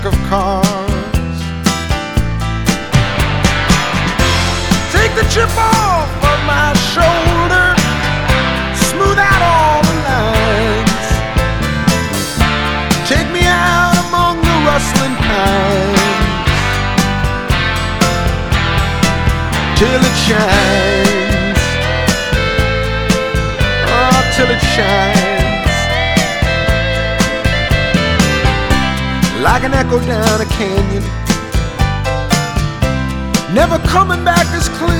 of cars. Take the chip off of my shoulder, smooth out all the lines. Take me out among the rustling pines till it shines, oh, till it shines, like an echo down a canyon, never coming back as clear.